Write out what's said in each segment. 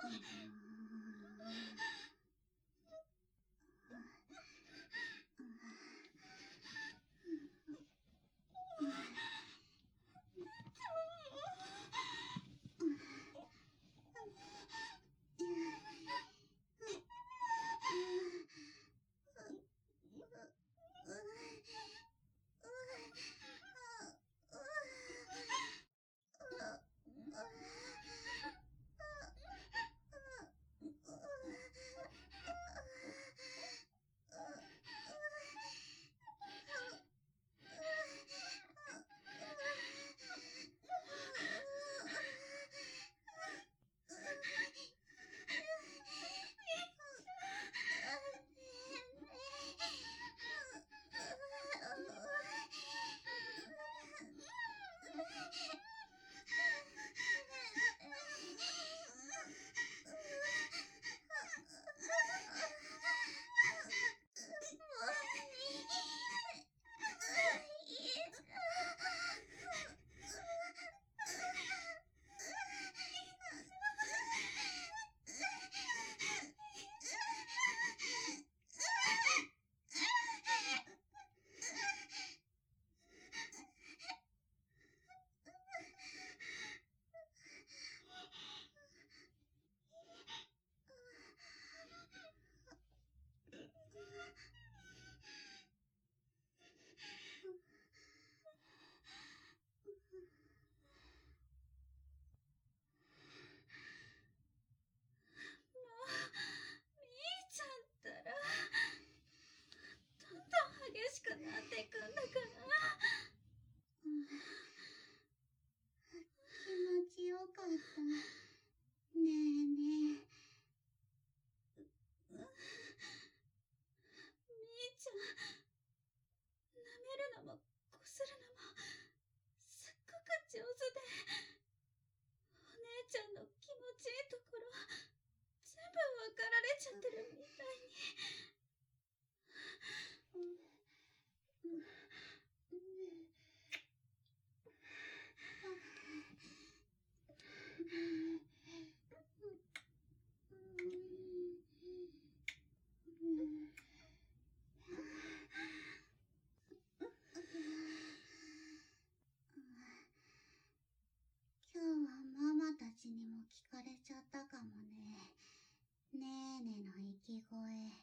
今日はママたちにも聞かれちゃったかもね。ねーねの息声。ママ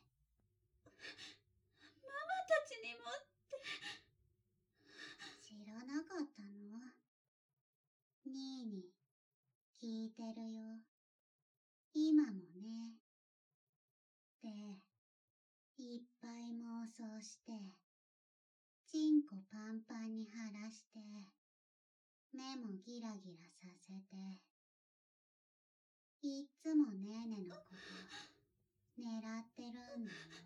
たちにもって。 知らなかったの？ニーニ、聞いてるよ。今もね。で、いっぱい妄想して、チンコパンパンに晴らして、目もギラギラさせて、いっつもねーねのこと狙ってるんだよ。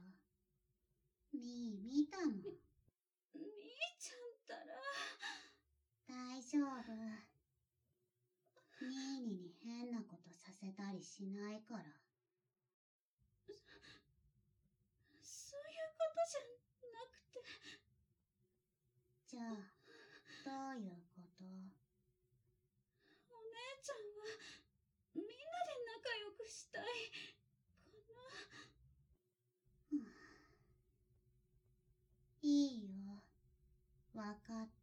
みー見たもん。 みーちゃんったら。 大丈夫。ニーニに変なことさせたりしないから。 そういうことじゃなくて。 じゃあ、どういうこと？お姉ちゃんはみんなで仲良くしたいかな。 いいよ。わかっ